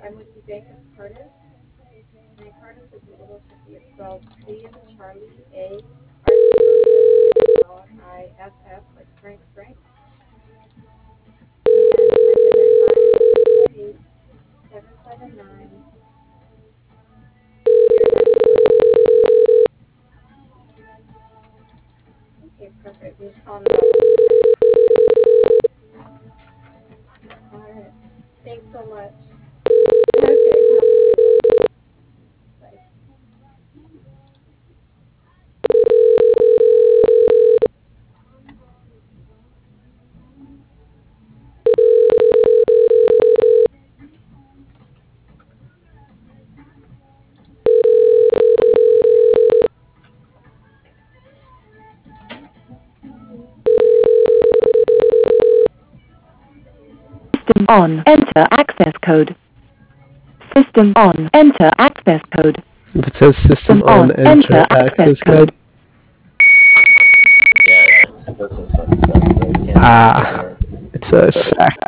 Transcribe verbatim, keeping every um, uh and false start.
System on. Enter access code. System on. Enter access code. If it says system on, enter access code. Yeah, it's supposed to set stuff, so you can't Ah, it's a fact.